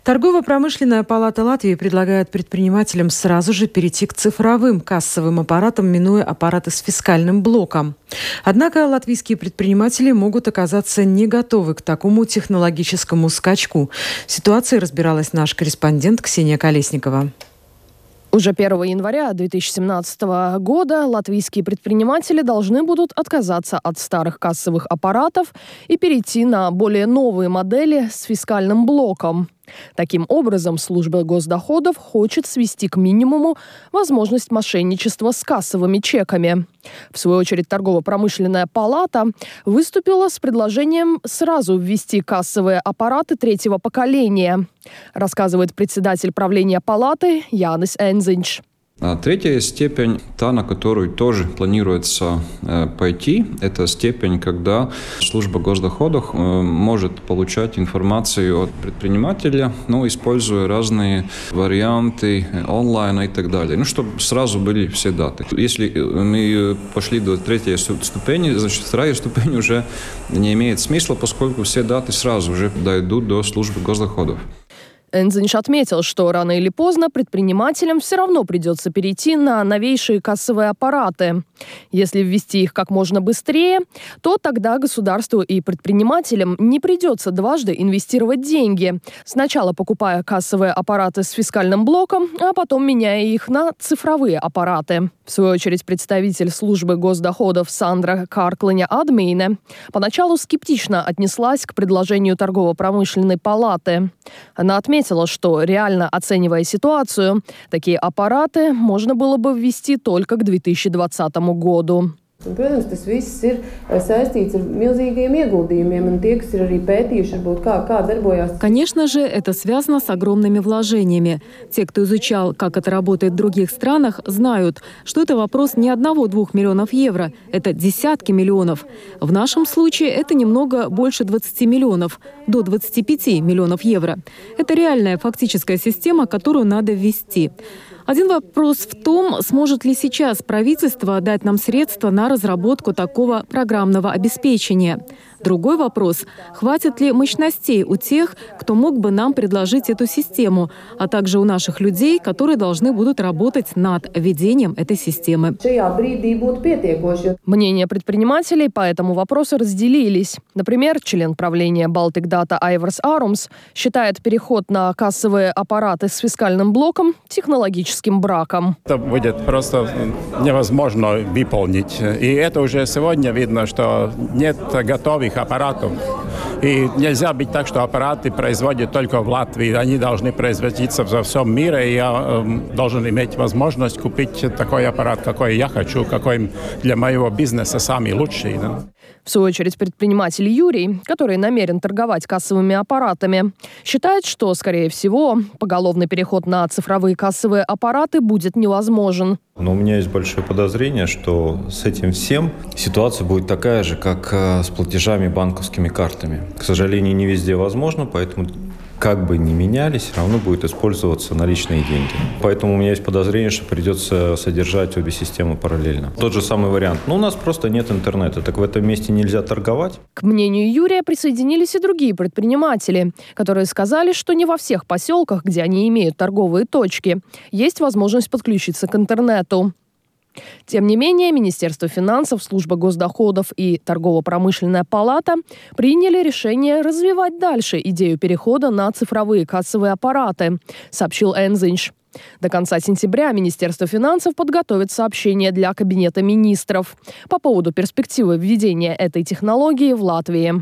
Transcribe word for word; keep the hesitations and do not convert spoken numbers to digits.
Торгово-промышленная палата Латвии предлагает предпринимателям сразу же перейти к цифровым кассовым аппаратам, минуя аппараты с фискальным блоком. Однако латвийские предприниматели могут оказаться не готовы к такому технологическому скачку. В ситуации разбиралась наш корреспондент Ксения Колесникова. Уже первого января две тысячи семнадцатого года латвийские предприниматели должны будут отказаться от старых кассовых аппаратов и перейти на более новые модели с фискальным блоком. Таким образом, служба госдоходов хочет свести к минимуму возможность мошенничества с кассовыми чеками. В свою очередь, торгово-промышленная палата выступила с предложением сразу ввести кассовые аппараты третьего поколения, рассказывает председатель правления палаты Jānis Enziņš. Третья степень, та, на которую тоже планируется э, пойти, это степень, когда служба госдоходов э, может получать информацию от предпринимателя, но используя разные варианты онлайна и так далее, ну, чтобы сразу были все даты. Если мы пошли до третьей ступени, значит, вторая ступень уже не имеет смысла, поскольку все даты сразу же дойдут до службы госдоходов. Enziņš отметил, что рано или поздно предпринимателям все равно придется перейти на новейшие кассовые аппараты. Если ввести их как можно быстрее, то тогда государству и предпринимателям не придется дважды инвестировать деньги, сначала покупая кассовые аппараты с фискальным блоком, а потом меняя их на цифровые аппараты. В свою очередь, представитель службы госдоходов Сандра Карклиня-Адмейне поначалу скептично отнеслась к предложению торгово-промышленной палаты. Она отметила, что, реально оценивая ситуацию, такие аппараты можно было бы ввести только к две тысячи двадцатому году. Protams, tas viss ir saistīts ar milzīgiem ieguldījumiem, un tie, kas ir arī pētījuši, varbūt kā, kā darbojās. Конечно же, это связано с огромными вложениями. Те, кто изучал, как это работает в других странах, знают, что это вопрос не одного-двух миллионов евро, это десятки миллионов. В нашем случае это немного больше двадцати миллионов, до двадцати пяти миллионов евро. Это реальная фактическая система, которую надо ввести. Один вопрос в том, сможет ли сейчас правительство дать нам средства на разработку такого программного обеспечения. Другой вопрос – хватит ли мощностей у тех, кто мог бы нам предложить эту систему, а также у наших людей, которые должны будут работать над введением этой системы. Мнения предпринимателей по этому вопросу разделились. Например, член правления Baltic Data Aivars Arums считает переход на кассовые аппараты с фискальным блоком технологическим браком. Это будет просто невозможно выполнить. И это уже сегодня видно, что нет готовых аппаратов. И нельзя быть так, что аппараты производят только в Латвии. Они должны производиться во всем мире. И я э, должен иметь возможность купить такой аппарат, какой я хочу, какой для моего бизнеса самый лучший. Да? В свою очередь, предприниматель Юрий, который намерен торговать кассовыми аппаратами, считает, что, скорее всего, поголовный переход на цифровые кассовые аппараты будет невозможен. Но у меня есть большое подозрение, что с этим всем ситуация будет такая же, как с платежами банковскими картами. К сожалению, не везде возможно, поэтому как бы ни менялись, все равно будет использоваться наличные деньги. Поэтому у меня есть подозрение, что придется содержать обе системы параллельно. Тот же самый вариант. Но у нас просто нет интернета, так в этом месте нельзя торговать. К мнению Юрия присоединились и другие предприниматели, которые сказали, что не во всех поселках, где они имеют торговые точки, есть возможность подключиться к интернету. Тем не менее, Министерство финансов, Служба госдоходов и Торгово-промышленная палата приняли решение развивать дальше идею перехода на цифровые кассовые аппараты, сообщил Enziņš. До конца сентября Министерство финансов подготовит сообщение для Кабинета министров по поводу перспективы введения этой технологии в Латвии.